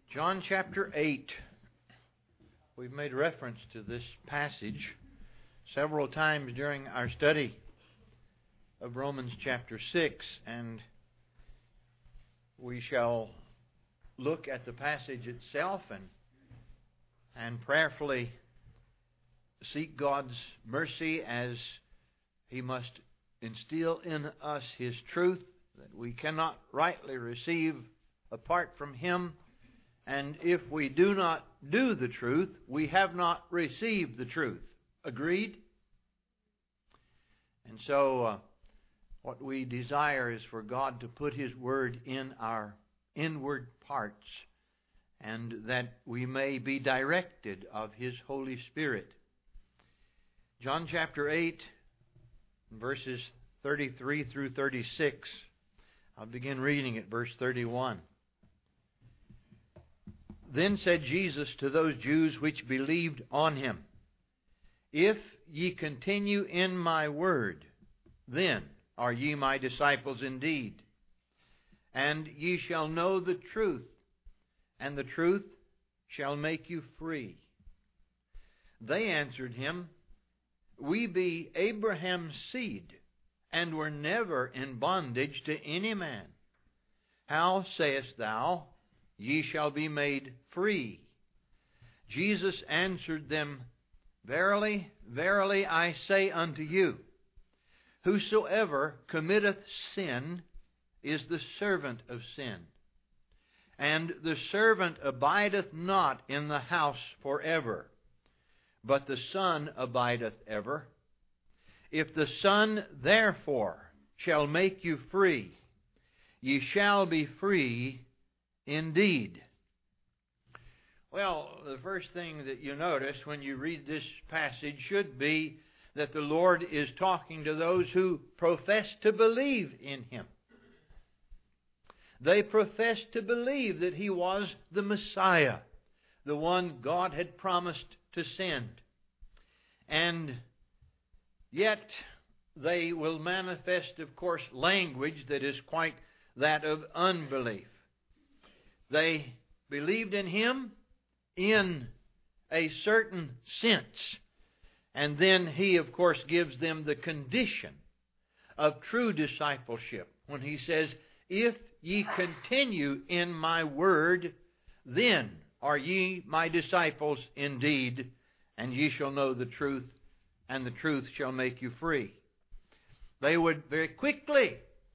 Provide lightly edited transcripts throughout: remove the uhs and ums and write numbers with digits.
John chapter 8. We've made reference to this passage several times during our study of Romans chapter 6, and we shall look at the passage itself and prayerfully seek God's mercy as He must instill in us His truth that we cannot rightly receive apart from Him. And if we do not do the truth, we have not received the truth. Agreed? And so what we desire is for God to put His Word in our inward parts, and that we may be directed of His Holy Spirit. John chapter 8, verses 33 through 36. I'll begin reading at verse 31. Then said Jesus to those Jews which believed on Him, If ye continue in my word, then are ye my disciples indeed. And ye shall know the truth, and the truth shall make you free. They answered Him, We be Abraham's seed, and were never in bondage to any man. How sayest thou, Ye shall be made free? Jesus answered them, Verily, verily, I say unto you, whosoever committeth sin is the servant of sin. And the servant abideth not in the house forever, but the Son abideth ever. If the Son therefore shall make you free, ye shall be free indeed. Well, the first thing that you notice when you read this passage should be that the Lord is talking to those who profess to believe in Him. They professed to believe that He was the Messiah, the one God had promised to send. And yet they will manifest, of course, language that is quite that of unbelief. They believed in Him in a certain sense. And then He, of course, gives them the condition of true discipleship when He says, If ye continue in my word, then are ye my disciples indeed, and ye shall know the truth, and the truth shall make you free. They would very quickly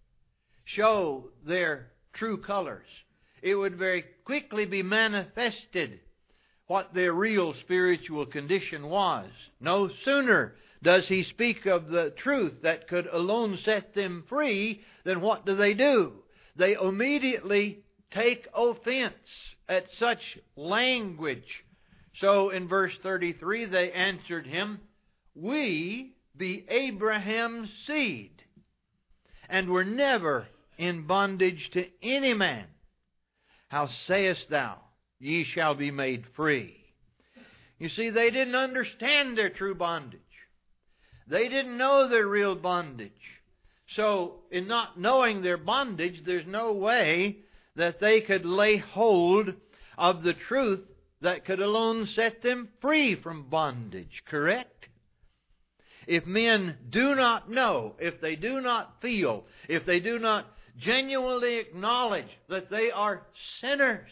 show their true colors. It would very quickly be manifested what their real spiritual condition was. No sooner does He speak of the truth that could alone set them free than what do? They immediately take offense at such language. So in verse 33 they answered Him, We be Abraham's seed, and were never in bondage to any man. How sayest thou, Ye shall be made free? You see, they didn't understand their true bondage. They didn't know their real bondage. So, in not knowing their bondage, there's no way that they could lay hold of the truth that could alone set them free from bondage, correct? If men do not know, if they do not feel, if they do not genuinely acknowledge that they are sinners,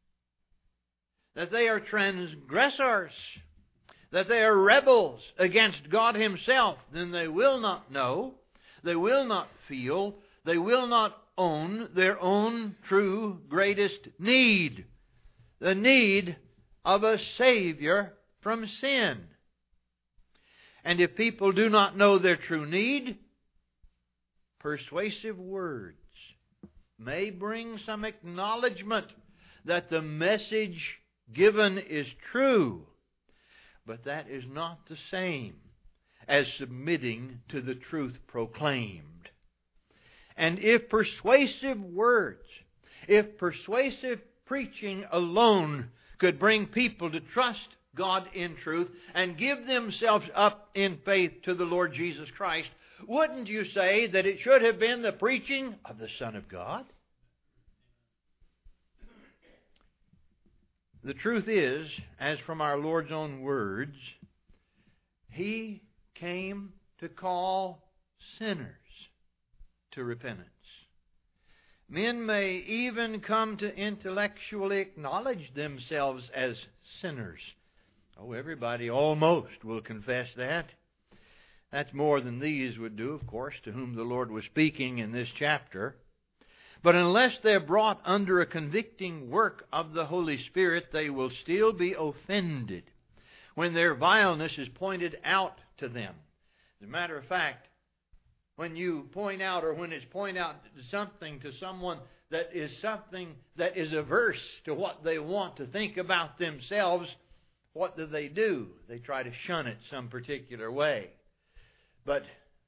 that they are transgressors, that they are rebels against God Himself, then they will not know, they will not feel, they will not own their own true greatest need, the need of a Savior from sin. And if people do not know their true need, persuasive words may bring some acknowledgement that the message given is true, but that is not the same as submitting to the truth proclaimed. And if persuasive words, if persuasive preaching alone could bring people to trust God in truth and give themselves up in faith to the Lord Jesus Christ, wouldn't you say that it should have been the preaching of the Son of God? The truth is, as from our Lord's own words, He came to call sinners to repentance. Men may even come to intellectually acknowledge themselves as sinners. Oh, everybody almost will confess that. That's more than these would do, of course, to whom the Lord was speaking in this chapter. But unless they're brought under a convicting work of the Holy Spirit, they will still be offended when their vileness is pointed out to them. As a matter of fact, when you point out, or when it's pointed out something to someone that is averse to what they want to think about themselves, what do? They try to shun it some particular way. But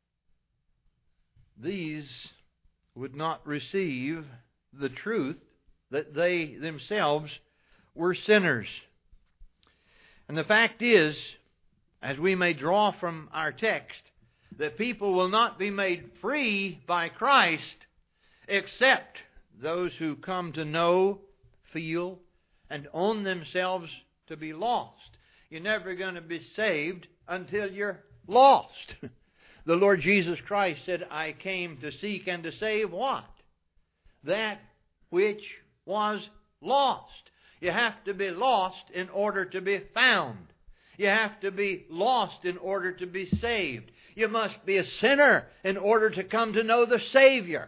these would not receive the truth that they themselves were sinners. And the fact is, as we may draw from our text, that people will not be made free by Christ except those who come to know, feel, and own themselves to be lost. You're never going to be saved until you're lost. The Lord Jesus Christ said, I came to seek and to save what? That which was lost. You have to be lost in order to be found. You have to be lost in order to be saved. You must be a sinner in order to come to know the Savior.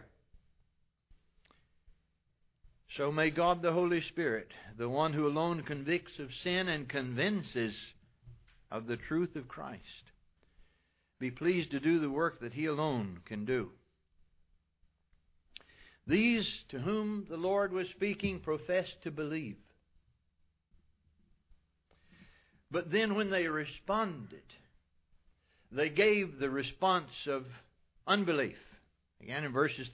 So may God the Holy Spirit, the one who alone convicts of sin and convinces of the truth of Christ, be pleased to do the work that He alone can do. These to whom the Lord was speaking professed to believe. But then when they responded, they gave the response of unbelief. Again in verses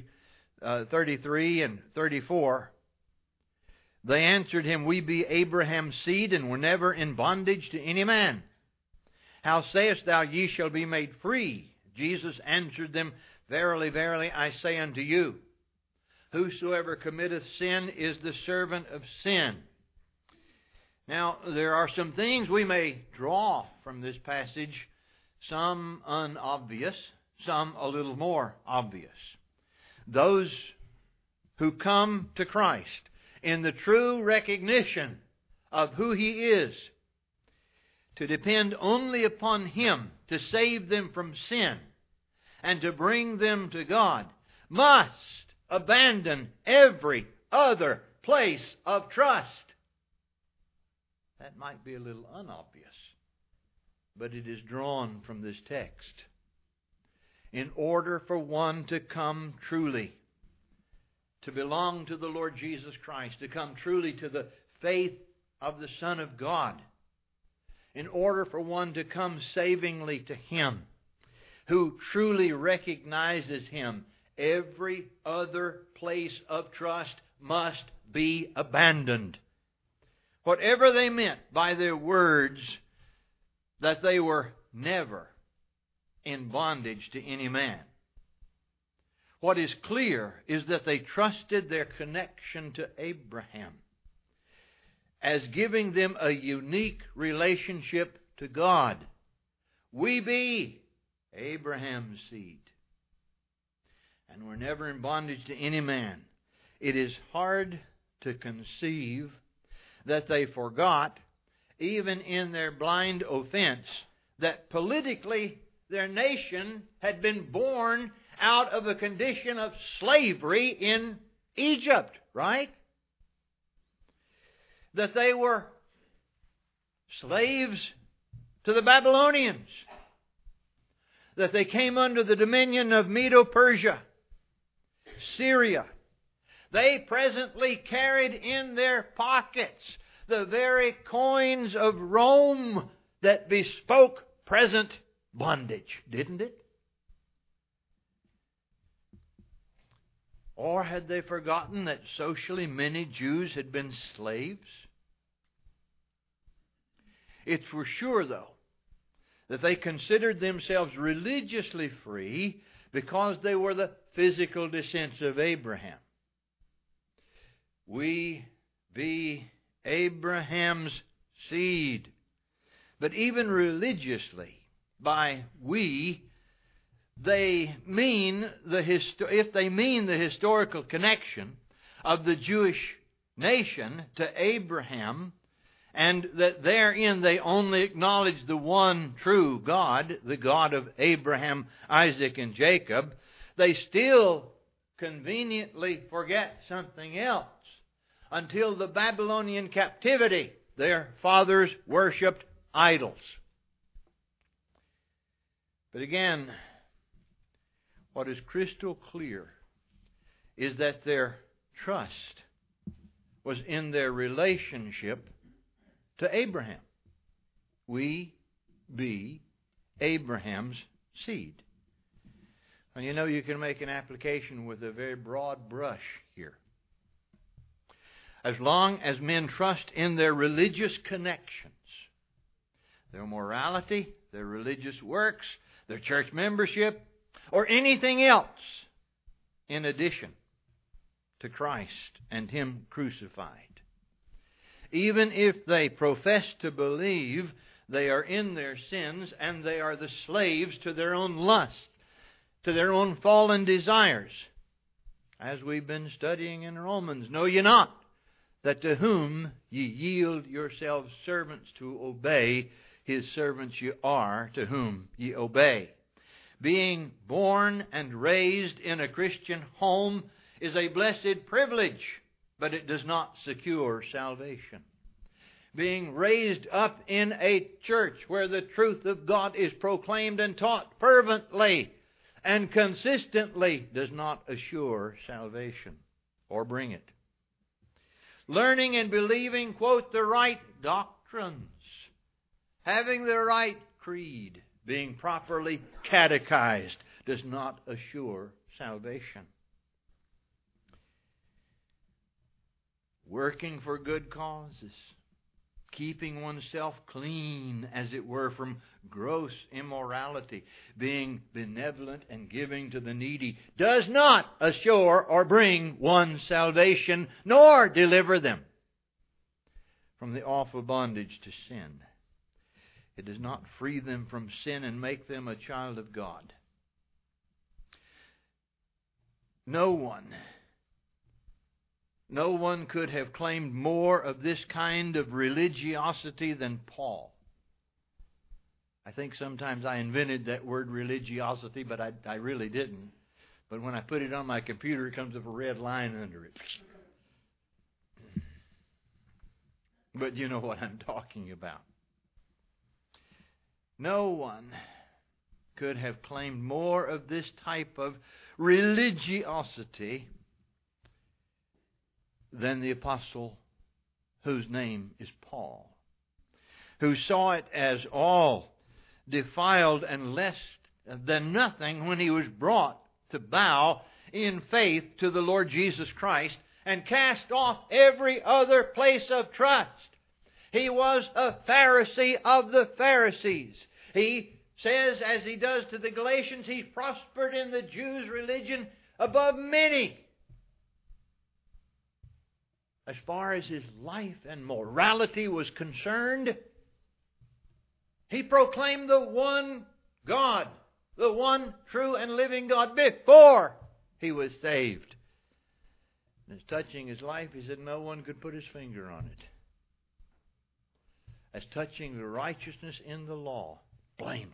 33 and 34. They answered him, We be Abraham's seed, and were never in bondage to any man. How sayest thou, Ye shall be made free? Jesus answered them, Verily, verily, I say unto you, whosoever committeth sin is the servant of sin. Now, there are some things we may draw from this passage, some unobvious, some a little more obvious. Those who come to Christ in the true recognition of who He is, to depend only upon Him to save them from sin and to bring them to God, must abandon every other place of trust. That might be a little unobvious, but it is drawn from this text. In order for one to come truly, to belong to the Lord Jesus Christ, to come truly to the faith of the Son of God, in order for one to come savingly to Him, who truly recognizes Him, every other place of trust must be abandoned. Whatever they meant by their words, that they were never in bondage to any man. What is clear is that they trusted their connection to Abraham as giving them a unique relationship to God. We be Abraham's seed, and we're never in bondage to any man. It is hard to conceive that they forgot, even in their blind offense, that politically their nation had been born out of a condition of slavery in Egypt, right? That they were slaves to the Babylonians. That they came under the dominion of Medo-Persia, Syria. They presently carried in their pockets the very coins of Rome that bespoke present bondage, didn't it? Or had they forgotten that socially many Jews had been slaves? It's for sure, though, that they considered themselves religiously free because they were the physical descendants of Abraham. We be Abraham's seed. But even religiously, by we, they mean if they mean the historical connection of the Jewish nation to Abraham, and that therein they only acknowledge the one true God, the God of Abraham, Isaac, and Jacob, they still conveniently forget something else. Until the Babylonian captivity, their fathers worshipped idols. But again, what is crystal clear is that their trust was in their relationship to Abraham. We be Abraham's seed. And you know, you can make an application with a very broad brush here. As long as men trust in their religious connections, their morality, their religious works, their church membership, or anything else in addition to Christ and Him crucified. Even if they profess to believe they are in their sins and they are the slaves to their own lust, to their own fallen desires. As we've been studying in Romans, know ye not that to whom ye yield yourselves servants to obey, His servants ye are to whom ye obey. Being born and raised in a Christian home is a blessed privilege, but it does not secure salvation. Being raised up in a church where the truth of God is proclaimed and taught fervently and consistently does not assure salvation or bring it. Learning and believing, quote, the right doctrines, having the right creed, being properly catechized, does not assure salvation. Working for good causes, keeping oneself clean, as it were, from gross immorality, being benevolent and giving to the needy, does not assure or bring one salvation, nor deliver them from the awful bondage to sin. It does not free them from sin and make them a child of God. No one could have claimed more of this kind of religiosity than Paul. I think sometimes I invented that word religiosity, but I really didn't. But when I put it on my computer, it comes up a red line under it. But you know what I'm talking about. No one could have claimed more of this type of religiosity than the apostle whose name is Paul, who saw it as all defiled and less than nothing when he was brought to bow in faith to the Lord Jesus Christ and cast off every other place of trust. He was a Pharisee of the Pharisees. He says, as he does to the Galatians, he prospered in the Jews' religion above many. As far as his life and morality was concerned, he proclaimed the one God, the one true and living God, before he was saved. And as touching his life, he said no one could put his finger on it. As touching the righteousness in the law, blameless.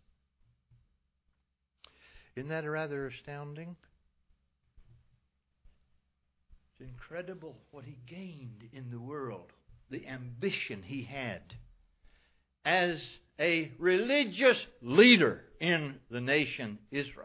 Isn't that rather astounding? It's incredible what he gained in the world, the ambition he had as a religious leader in the nation Israel.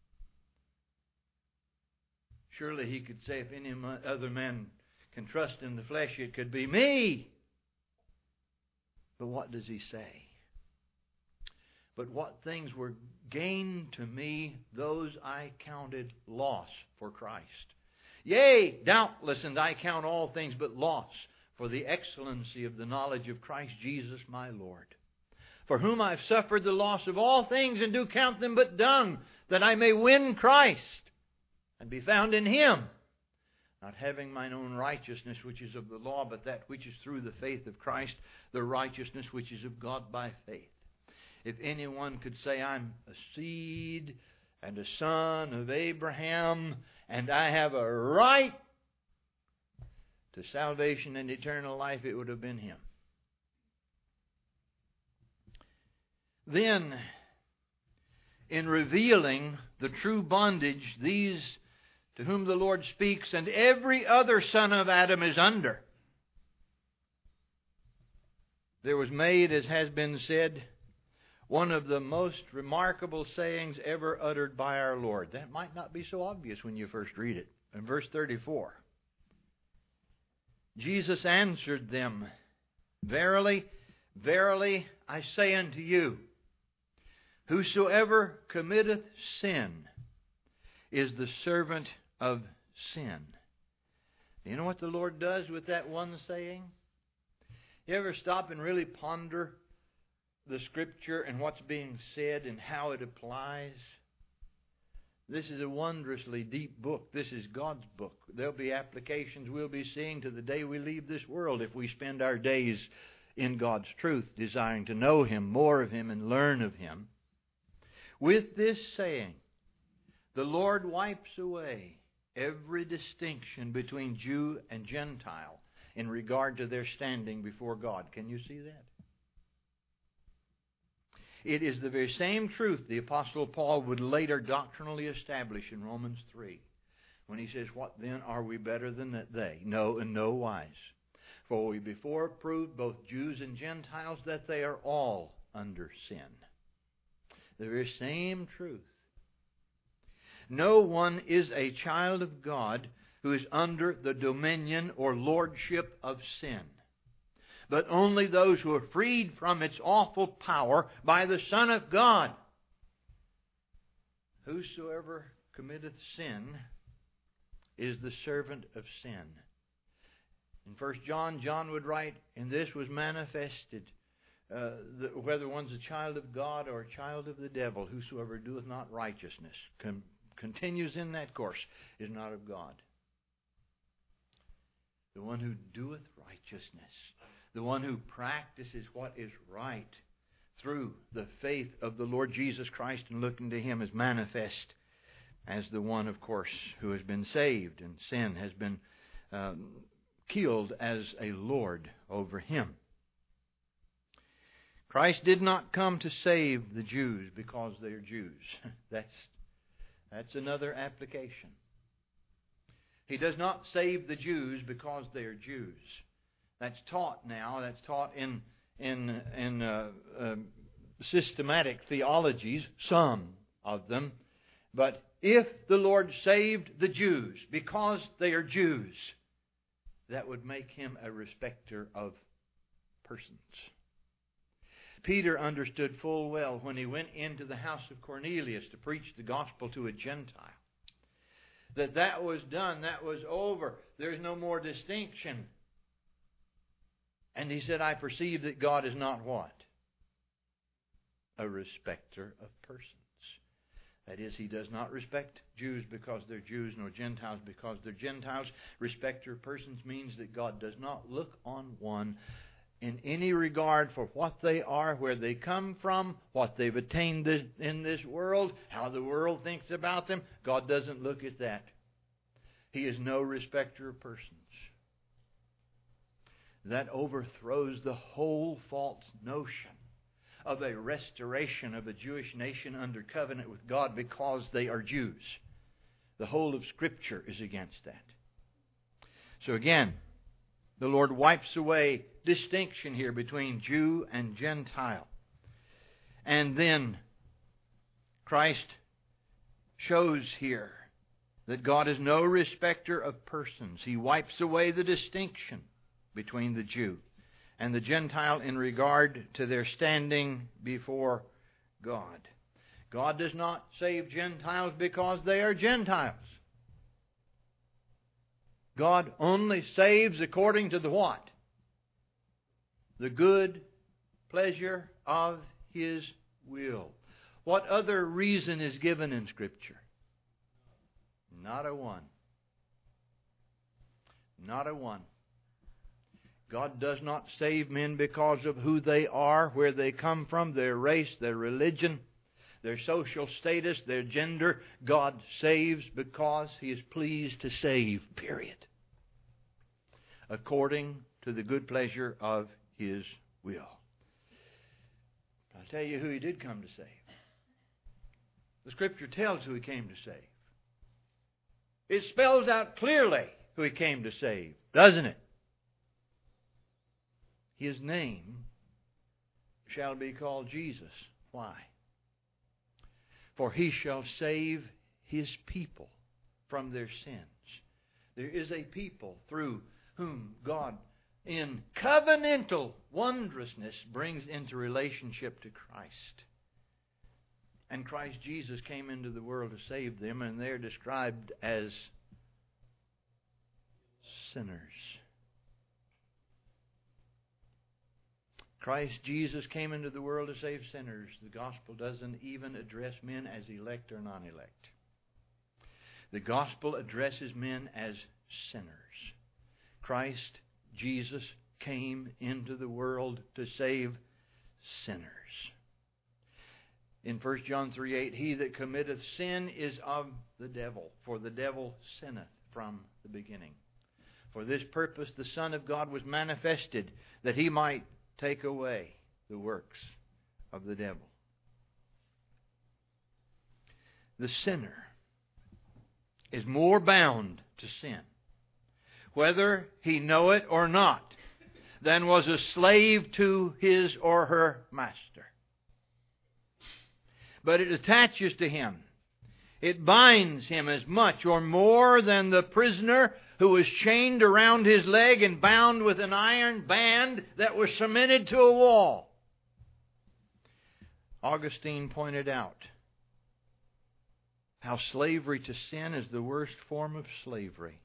Surely he could say, if any other man can trust in the flesh, it could be me. But what does he say? But what things were gain to me, those I counted loss for Christ. Yea, doubtless, and I count all things but loss for the excellency of the knowledge of Christ Jesus my Lord, for whom I've suffered the loss of all things, and do count them but dung, that I may win Christ, and be found in Him, not having mine own righteousness which is of the law, but that which is through the faith of Christ, the righteousness which is of God by faith. If anyone could say, I'm a seed and a son of Abraham, and I have a right to salvation and eternal life, it would have been him. Then, in revealing the true bondage, these to whom the Lord speaks, and every other son of Adam is under, there was made, as has been said, one of the most remarkable sayings ever uttered by our Lord. That might not be so obvious when you first read it. In verse 34, Jesus answered them, Verily, verily, I say unto you, whosoever committeth sin is the servant of sin. You know what the Lord does with that one saying? You ever stop and really ponder the Scripture and what's being said and how it applies? This is a wondrously deep book. This is God's book. There'll be applications we'll be seeing to the day we leave this world if we spend our days in God's truth, desiring to know Him, more of Him, and learn of Him. With this saying, the Lord wipes away every distinction between Jew and Gentile in regard to their standing before God. Can you see that? It is the very same truth the Apostle Paul would later doctrinally establish in Romans 3, when he says, What then, are we better than they? No, in no wise. For we before proved, both Jews and Gentiles, that they are all under sin. The very same truth. No one is a child of God who is under the dominion or lordship of sin, but only those who are freed from its awful power by the Son of God. Whosoever committeth sin is the servant of sin. In 1 John, John would write, and this was manifested, whether one's a child of God or a child of the devil, whosoever doeth not righteousness, continues in that course, is not of God. The one who doeth righteousness, the one who practices what is right through the faith of the Lord Jesus Christ and looking to Him, is manifest as the one, of course, who has been saved, and sin has been killed as a Lord over him. Christ did not come to save the Jews because they are Jews. That's another application. He does not save the Jews because they are Jews. That's taught now. That's taught in systematic theologies, some of them. But if the Lord saved the Jews because they are Jews, that would make Him a respecter of persons. Peter understood full well when he went into the house of Cornelius to preach the gospel to a Gentile, that was done, that was over. There's no more distinction. And he said, I perceive that God is not what? A respecter of persons. That is, He does not respect Jews because they're Jews, nor Gentiles because they're Gentiles. Respecter of persons means that God does not look on one in any regard for what they are, where they come from, what they've attained in this world, how the world thinks about them. God doesn't look at that. He is no respecter of persons. That overthrows the whole false notion of a restoration of a Jewish nation under covenant with God because they are Jews. The whole of Scripture is against that. So again, the Lord wipes away distinction here between Jew and Gentile. And then Christ shows here that God is no respecter of persons. He wipes away the distinction between the Jew and the Gentile in regard to their standing before God. God does not save Gentiles because they are Gentiles. God only saves according to the what? The good pleasure of His will. What other reason is given in Scripture? Not a one. Not a one. God does not save men because of who they are, where they come from, their race, their religion, their social status, their gender. God saves because He is pleased to save, period. According to the good pleasure of His will. I'll tell you who He did come to save. The Scripture tells who He came to save. It spells out clearly who He came to save, doesn't it? His name shall be called Jesus. Why? For He shall save His people from their sins. There is a people through whom God, in covenantal wondrousness, brings into relationship to Christ. And Christ Jesus came into the world to save them, and they're described as sinners. Christ Jesus came into the world to save sinners. The gospel doesn't even address men as elect or non-elect. The gospel addresses men as sinners. Christ Jesus came into the world to save sinners. In 1 John 3:8, he that committeth sin is of the devil, for the devil sinneth from the beginning. For this purpose the Son of God was manifested, that He might take away the works of the devil. The sinner is more bound to sin, whether he know it or not, than was a slave to his or her master. But it attaches to him. It binds him as much or more than the prisoner who was chained around his leg and bound with an iron band that was cemented to a wall. Augustine pointed out how slavery to sin is the worst form of slavery.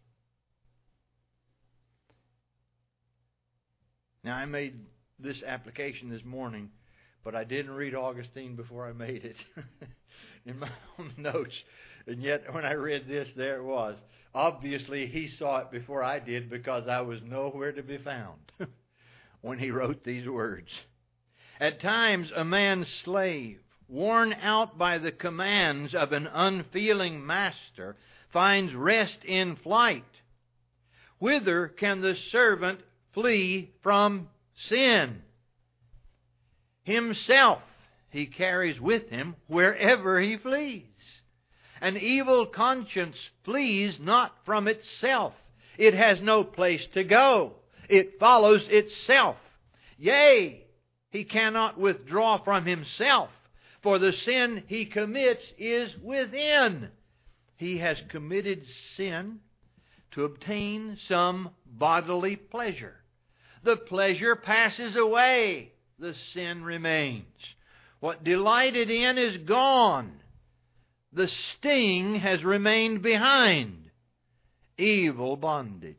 Now, I made this application this morning, but I didn't read Augustine before I made it in my own notes. And yet, when I read this, there it was. Obviously, he saw it before I did, because I was nowhere to be found when he wrote these words. At times, a man's slave, worn out by the commands of an unfeeling master, finds rest in flight. Whither can the servant flee from sin? Himself he carries with him wherever he flees. An evil conscience flees not from itself. It has no place to go. It follows itself. Yea, he cannot withdraw from himself, for the sin he commits is within. He has committed sin to obtain some bodily pleasure. The pleasure passes away. The sin remains. What delighted in is gone. The sting has remained behind. Evil bondage.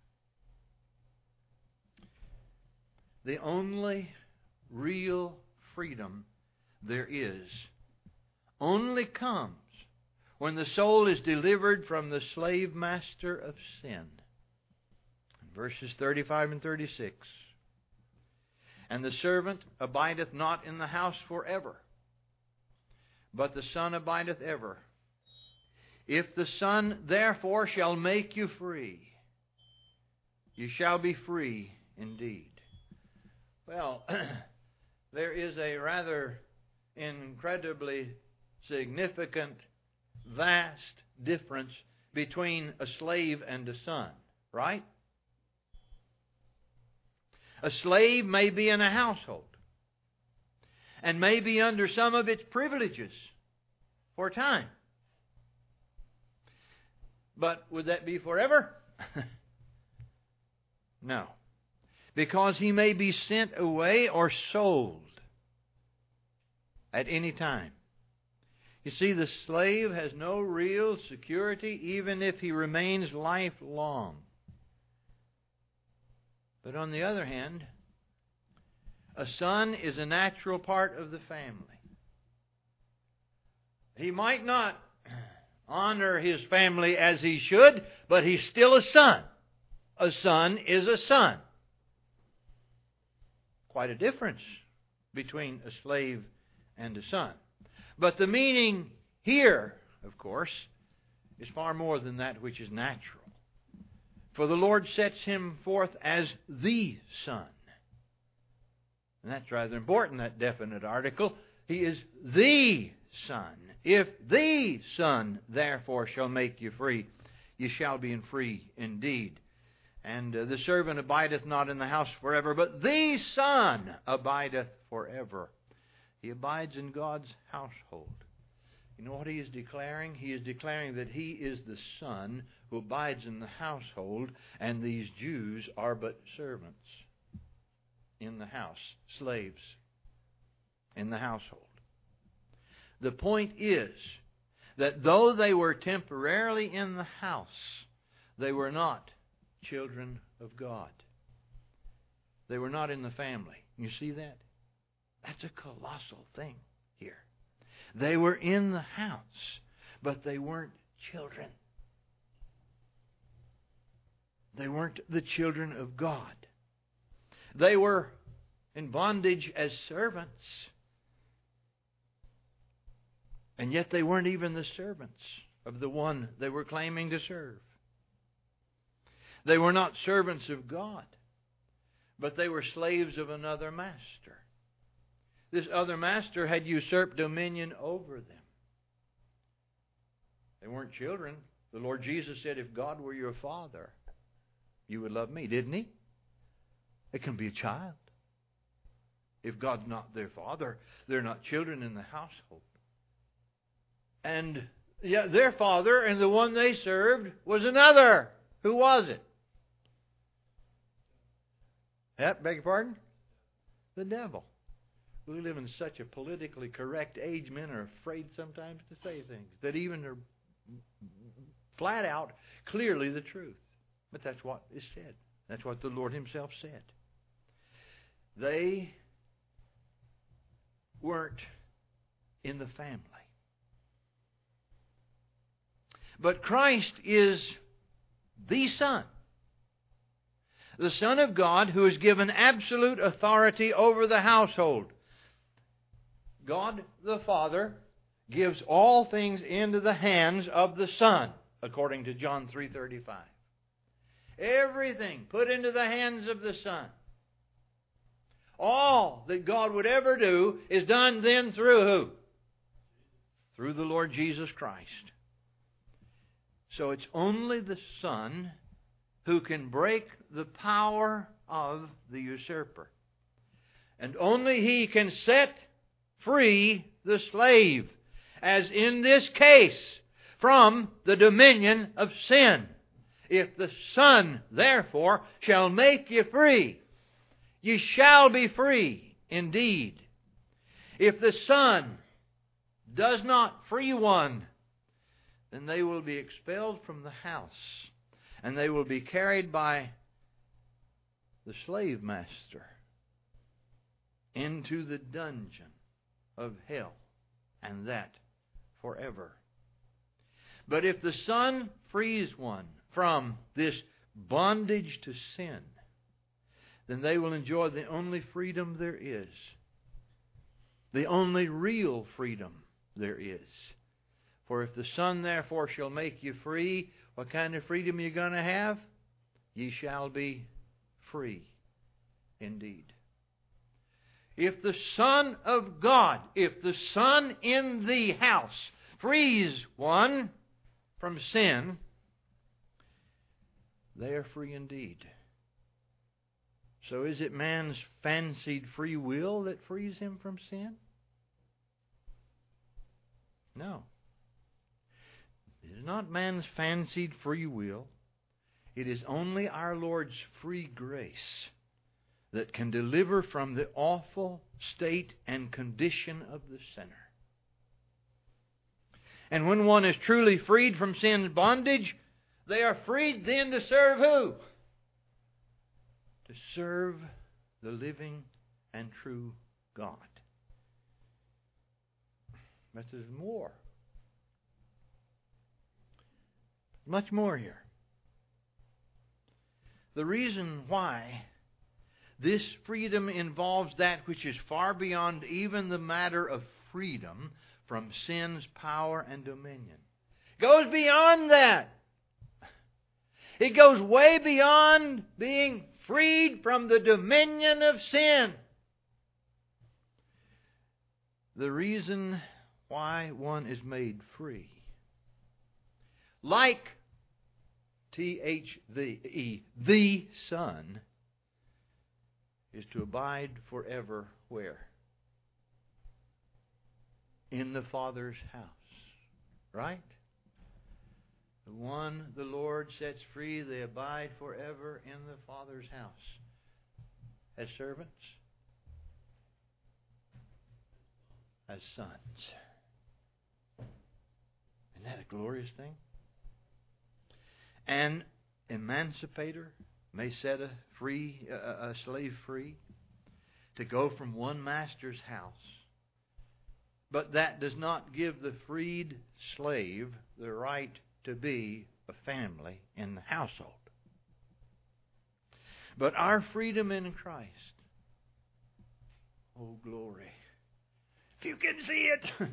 The only real freedom there is only comes when the soul is delivered from the slave master of sin. Verses 35 and 36. And the servant abideth not in the house forever, but the Son abideth ever. If the Son therefore shall make you free, you shall be free indeed. Well, there is a rather incredibly significant, vast difference between a slave and a son, right? A slave may be in a household and may be under some of its privileges for a time. But would that be forever? No. Because he may be sent away or sold at any time. You see, the slave has no real security even if he remains lifelong. But on the other hand, a son is a natural part of the family. He might not honor his family as he should, but he's still a son a son is a son. Quite a difference between a slave and a son. But the meaning here, of course, is far more than that which is natural. For the Lord sets him forth as the Son. And that's rather important, that definite article. He is the Son. If the Son, therefore, shall make you free, you shall be free indeed. And the servant abideth not in the house forever, but the Son abideth forever. He abides in God's household. You know what he is declaring? He is declaring that he is the Son who abides in the household, and these Jews are but servants in the house, slaves in the household. The point is that though they were temporarily in the house, they were not children of God. They were not in the family. You see that? That's a colossal thing here. They were in the house, but they weren't children. They weren't the children of God. They were in bondage as servants. And yet they weren't even the servants of the one they were claiming to serve. They were not servants of God, but they were slaves of another master. This other master had usurped dominion over them. They weren't children. The Lord Jesus said, if God were your father, you would love me, didn't he? It can be a child. If God's not their father, they're not children in the household. And yet their father and the one they served was another. Who was it? Beg your pardon? The devil. We live in such a politically correct age, men are afraid sometimes to say things that even are flat out, clearly the truth. But that's what is said. That's what the Lord himself said. They weren't in the family. But Christ is the Son. The Son of God who is given absolute authority over the household. God the Father gives all things into the hands of the Son, according to John 3:35. Everything put into the hands of the Son. All that God would ever do is done then through who? Through the Lord Jesus Christ. So it's only the Son who can break the power of the usurper. And only He can set free the slave, as in this case, from the dominion of sin. If the Son, therefore, shall make you free, you shall be free indeed. If the Son does not free one, then they will be expelled from the house, and they will be carried by the slave master into the dungeon of hell, and that forever. But if the Son frees one from this bondage to sin, then they will enjoy the only freedom there is. The only real freedom there is. For if the Son therefore shall make you free, what kind of freedom are you going to have? Ye shall be free indeed. If the Son of God, if the Son in the house frees one from sin, they are free indeed. So is it man's fancied free will that frees him from sin? No. It is not man's fancied free will. It is only our Lord's free grace that can deliver from the awful state and condition of the sinner. And when one is truly freed from sin's bondage, they are freed then to serve who? To serve the living and true God. But there's more. Much more here. The reason why this freedom involves that which is far beyond even the matter of freedom from sin's power and dominion. It goes beyond that. It goes way beyond being freed from the dominion of sin. The reason why one is made free, like THE, the Son, is to abide forever where? In the Father's house. Right? The one the Lord sets free, they abide forever in the Father's house. As servants? As sons. Isn't that a glorious thing? An emancipator may set a slave free to go from one master's house. But that does not give the freed slave the right to be a family in the household. But our freedom in Christ, oh glory, if you can see it,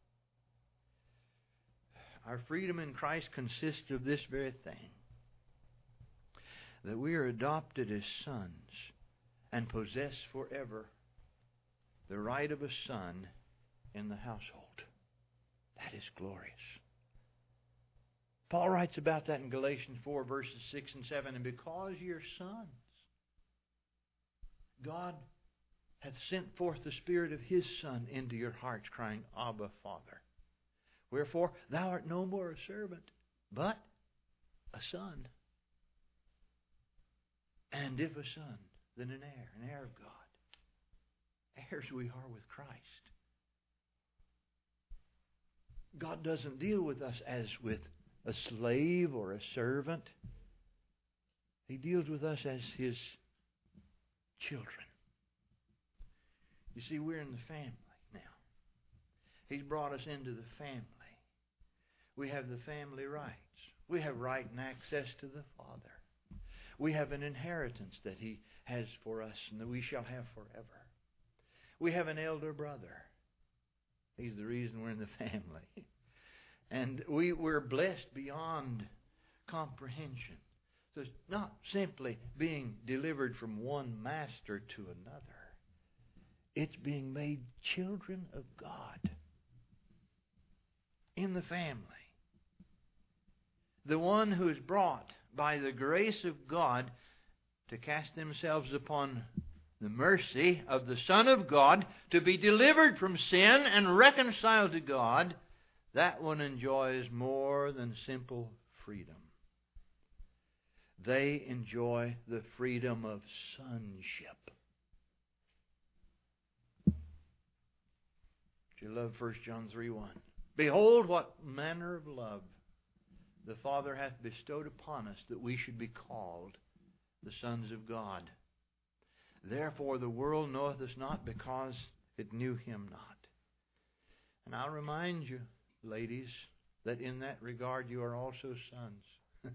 our freedom in Christ consists of this very thing, that we are adopted as sons and possess forever the right of a son in the household. That is glorious. Paul writes about that in Galatians 4, verses 6 and 7. And because you're sons, God hath sent forth the Spirit of His Son into your hearts, crying, Abba, Father. Wherefore, thou art no more a servant, but a son. And if a son, then an heir of God. Heirs we are with Christ. God doesn't deal with us as with a slave or a servant. He deals with us as His children. You see, we're in the family now. He's brought us into the family. We have the family rights. We have right and access to the Father. We have an inheritance that He has for us and that we shall have forever. We have an elder brother. He's the reason we're in the family. And we're blessed beyond comprehension. So it's not simply being delivered from one master to another. It's being made children of God in the family. The one who is brought by the grace of God to cast themselves upon the mercy of the Son of God, to be delivered from sin and reconciled to God, that one enjoys more than simple freedom. They enjoy the freedom of sonship. Do you love 1 John 3:1? Behold what manner of love the Father hath bestowed upon us, that we should be called the sons of God. Therefore the world knoweth us not, because it knew Him not. And I'll remind you, ladies, that in that regard you are also sons.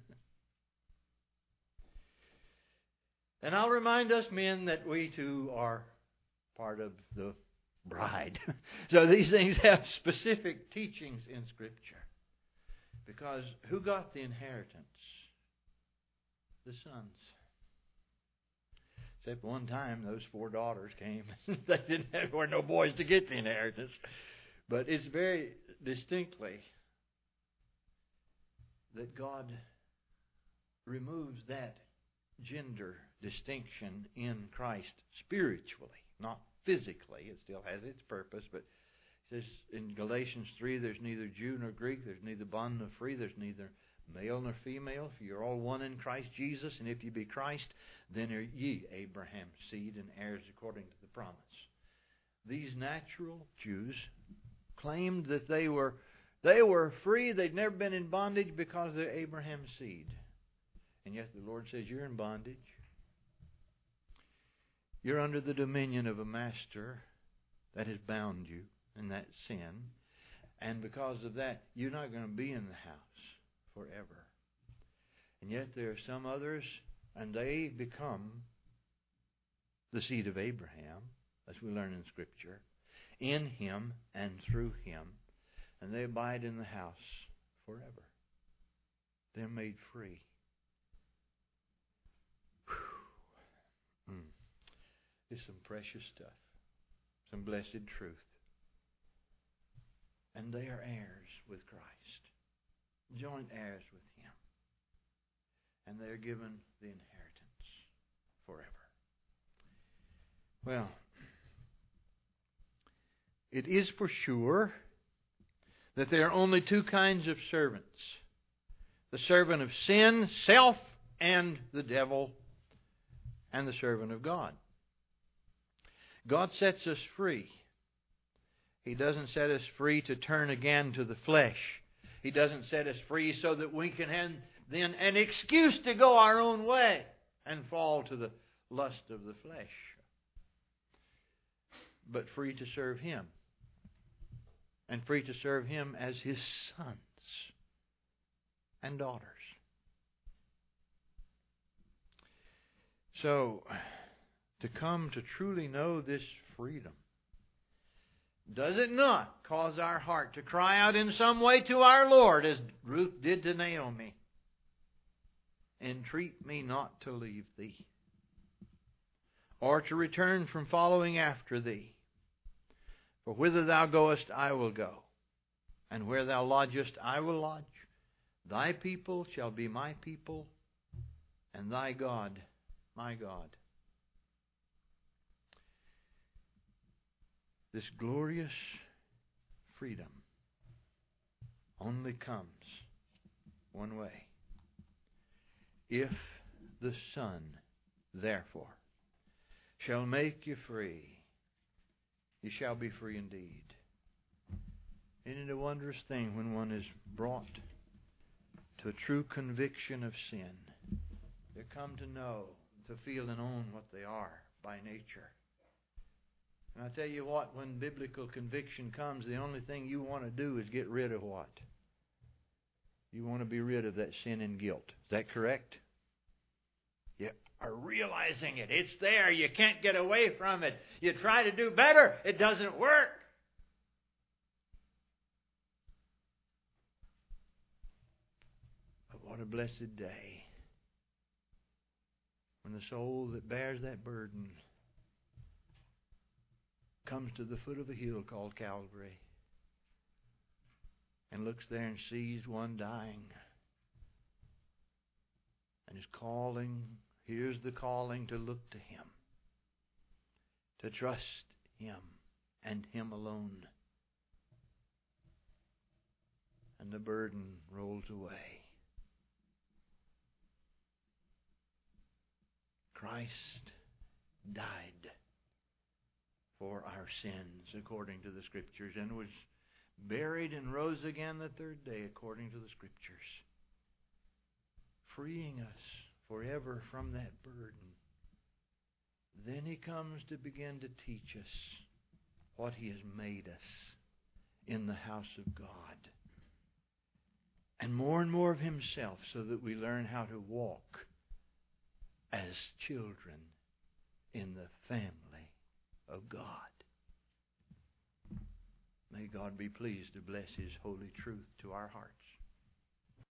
And I'll remind us men that we too are part of the bride. So these things have specific teachings in Scripture. Because who got the inheritance? The sons. Except one time those 4 daughters came. There were no boys to get the inheritance. But it's very distinctly that God removes that gender distinction in Christ spiritually, not physically. It still has its purpose, but it says in Galatians 3, there's neither Jew nor Greek, there's neither bond nor free, there's neither male nor female, for you're all one in Christ Jesus, and if you be Christ, then are ye Abraham's seed and heirs according to the promise. These natural Jews claimed that they were free, they'd never been in bondage because they're Abraham's seed. And yet the Lord says, you're in bondage. You're under the dominion of a master that has bound you in that sin. And because of that, you're not going to be in the house forever. And yet there are some others And they become the seed of Abraham, as we learn in Scripture, in Him and through Him. And they abide in the house forever. They're made free. It's some precious stuff. Some blessed truth. And they are heirs with Christ. Joint heirs with Him. And they are given the inheritance forever. Well, it is for sure that there are only two kinds of servants. The servant of sin, self, and the devil, and the servant of God. God sets us free. He doesn't set us free to turn again to the flesh. He doesn't set us free so that we can have then an excuse to go our own way and fall to the lust of the flesh. But free to serve Him. And free to serve Him as His sons and daughters. So, to come to truly know this freedom, does it not cause our heart to cry out in some way to our Lord, as Ruth did to Naomi? Entreat me not to leave Thee, or to return from following after Thee. For whither Thou goest, I will go, and where Thou lodgest, I will lodge. Thy people shall be my people, and Thy God, my God. This glorious freedom only comes one way. If the Son, therefore, shall make you free, you shall be free indeed. Isn't it a wondrous thing when one is brought to a true conviction of sin? They come to know, to feel and own what they are by nature. And I tell you what, when biblical conviction comes, the only thing you want to do is get rid of what? You want to be rid of that sin and guilt. Is that correct? You are realizing it. It's there. You can't get away from it. You try to do better. It doesn't work. But what a blessed day when the soul that bears that burden comes to the foot of a hill called Calvary and looks there and sees one dying and is calling, hears the calling to look to Him, to trust Him and Him alone. And the burden rolls away. Christ died for our sins according to the Scriptures, and was buried and rose again the third day according to the Scriptures, freeing us forever from that burden. Then He comes to begin to teach us what He has made us in the house of God, and more of Himself, so that we learn how to walk as children in the family of God. May God be pleased to bless His holy truth to our hearts.